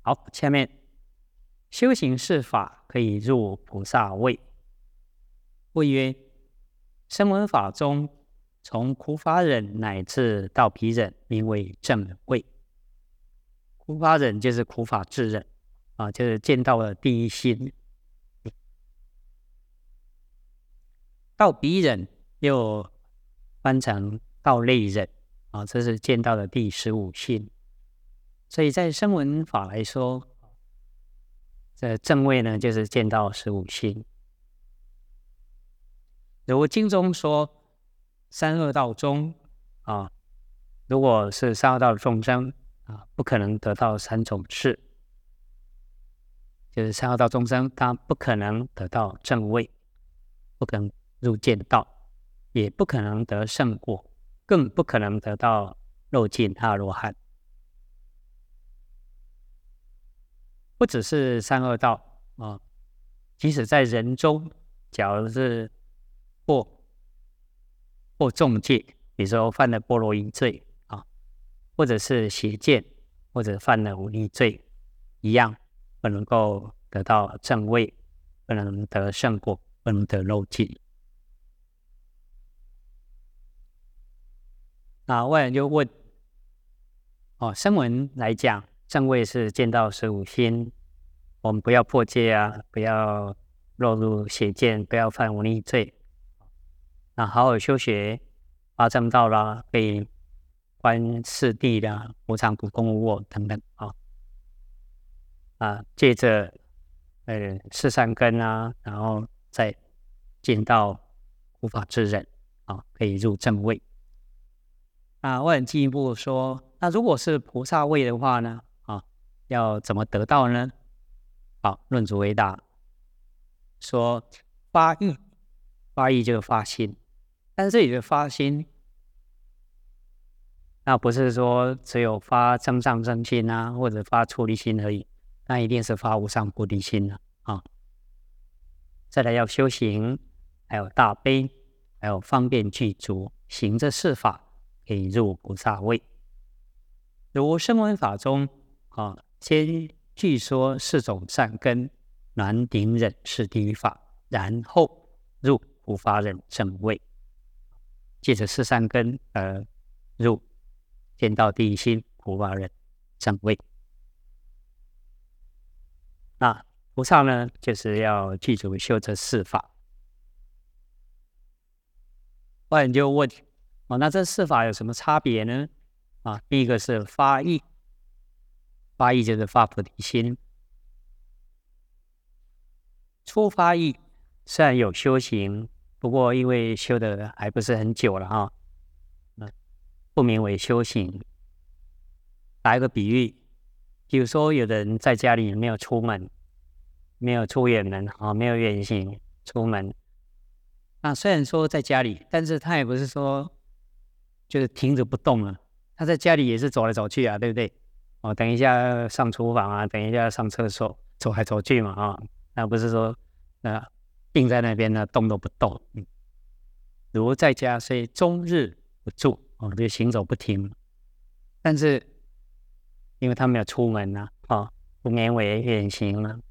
好，下面修行是法，可以入菩萨位。谓曰：声闻法中，从苦法忍乃至到彼忍，名为正位。苦法忍就是苦法智忍就是见到了第一心。到彼忍又翻成到类忍这是见到了第15心。所以在声闻法来说，这正位呢就是见到15心。如经中说三恶道中如果是三恶道的众生不可能得到3种事，就是三恶道众生他不可能得到正位，不可能入见道，也不可能得圣果，更不可能得到肉尽阿罗汉。不只是三恶道即使在人中，假如是或重戒，比如说犯了波罗夷罪或者是邪见，或者犯了忤逆罪，一样不能够得到正位，不能得圣果，不能得肉尽。那外人就问声闻来讲，正位是见到15心，我们不要破戒不要落入邪见，不要犯忤逆罪，那好好修学八正道啦，可以观四谛啦，无常苦空无我等等借着四善根然后再见到无法智忍可以入正位。外人进一步说，那如果是菩萨位的话呢要怎么得到呢？好，论主回答说发意，发意就是发心，但是这里的发心那不是说只有发增上正心或者发出离心而已，那一定是发无上菩提心再来要修行，还有大悲，还有方便具足，行这4法可以入菩萨位。如声闻法中先据说4种善根，暖顶忍是第一法，然后入苦法忍正位，借着4善根入见到第一心苦法忍正位。那菩萨呢，就是要记住修这4法。外人就问那这4法有什么差别呢？第一个是发意，发意就是发菩提心。初发意虽然有修行，不过因为修的还不是很久了不名为修行。打一个比喻，比如说有的人在家里没有出门，没有出远门没有远行出门，那虽然说在家里，但是他也不是说就是停着不动了，他在家里也是走来走去对不对？等一下上厨房等一下上厕所，走来走去嘛那不是说定在那边动都不动。如在家虽终日不住就行走不停，但是因为他没有出门不免为远行了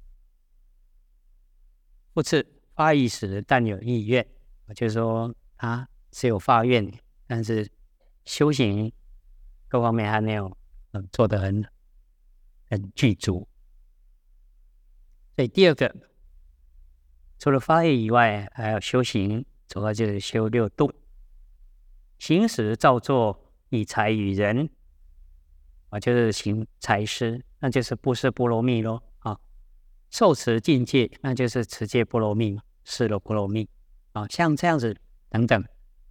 复次发意时但有意愿，就是说他是有发愿，但是修行各方面还没有做得很具足。所以第二个，除了发意以外，还要修行，主要就是修6度。行时照作以财与人就是行财施，那就是布施波罗蜜咯受持禁戒，那就是持戒波罗蜜，施了波罗蜜像这样子等等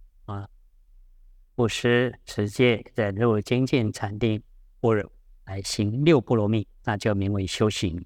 布施、持戒、忍辱、精进、禅定、般若来行6波罗蜜，那就名为修行。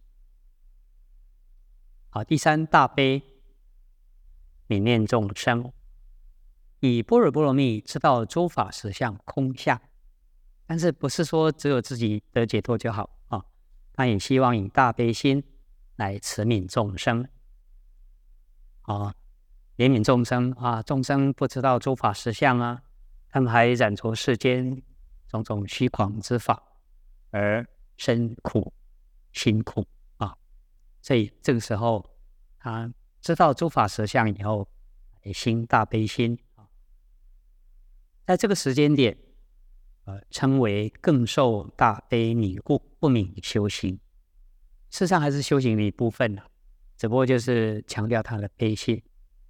第三，大悲，悯念众生，以般若波罗蜜知道诸法实相空相，但是不是说只有自己得解脱就好他也希望以大悲心来慈悯众生怜悯众生众生不知道诸法实相他们还染着世间种种虚诳之法而生苦辛苦啊。所以这个时候他知道诸法实相以后，心大悲心啊，在这个时间点称为更受大悲弥故，不名修行。事实上还是修行的一部分只不过就是强调他的悲心。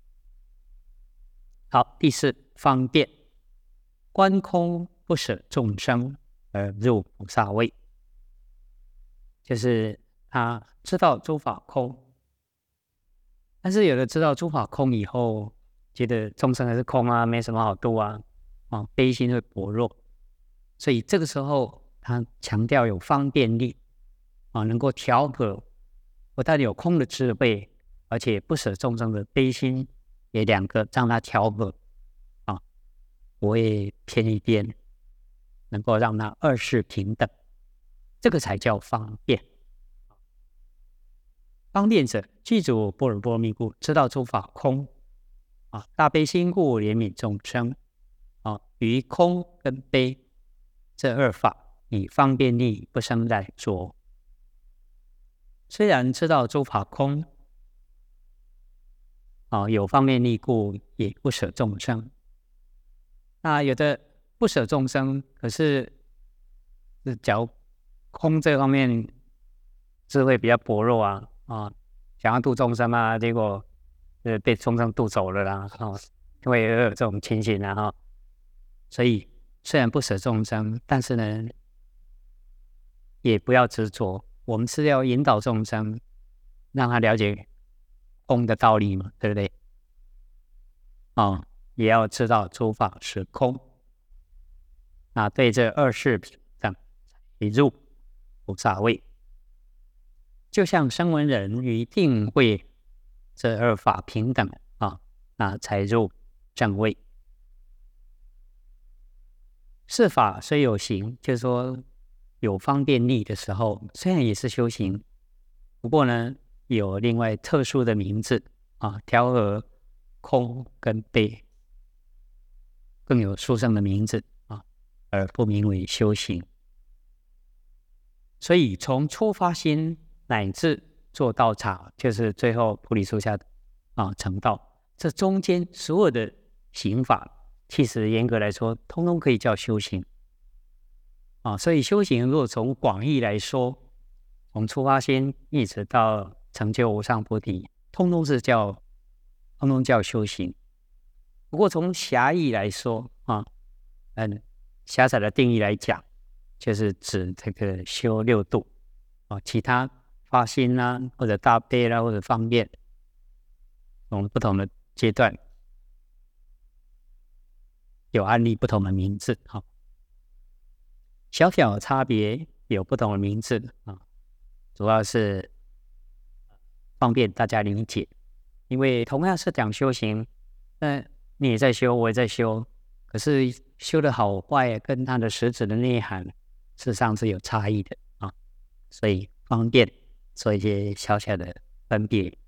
好，第四，方便观空不舍众生而入菩萨位，就是他知道诸法空，但是有的知道诸法空以后，觉得众生还是空啊，没什么好度啊，悲心会薄弱，所以这个时候他强调有方便力能够调和，不但有空的智慧，而且不舍众生的悲心也两个让他调和不会偏一边，能够让他二世平等，这个才叫方便。方便者，具足般若波罗蜜故，知道诸法空大悲心故，怜悯众生于空跟悲这二法，以方便力不生染着。虽然知道诸法空有方便力故，也不舍众生。那有的不舍众生，可是假如空这方面智慧比较薄弱想要度众生结果被众生度走了啦因为有这种情形所以虽然不舍众生，但是呢也不要执着，我们是要引导众生，让他了解空的道理嘛，对不对也要知道诸法是空，对这二世平等，一入菩萨位。就像声闻人于定慧这二法平等才入正位。是法虽有行，就是说有方便力的时候，虽然也是修行，不过呢有另外特殊的名字调和空跟悲，更有殊胜的名字而不名为修行。所以从初发心乃至做道场，就是最后菩提树下成道，这中间所有的行法，其实严格来说通通可以叫修行所以修行如果从广义来说，从初发心一直到成就无上菩提，通通叫修行。不过从狭义来说狭窄的定义来讲，就是指这个修六度其他发心或者大悲或者方便，从不同的阶段有案例不同的名字小小差别有不同的名字主要是方便大家理解。因为同样是讲修行，那你也在修，我也在修，可是修的好坏跟它的实质的内涵事实上是有差异的所以方便做一些小小的分别。